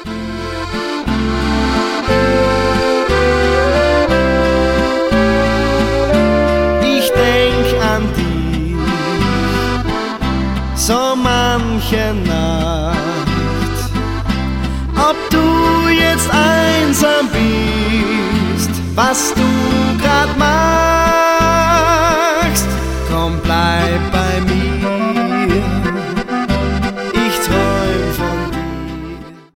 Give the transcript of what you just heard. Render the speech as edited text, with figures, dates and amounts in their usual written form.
Ich denk an dich so manche Nacht. Ob du jetzt einsam bist, was du grad machst,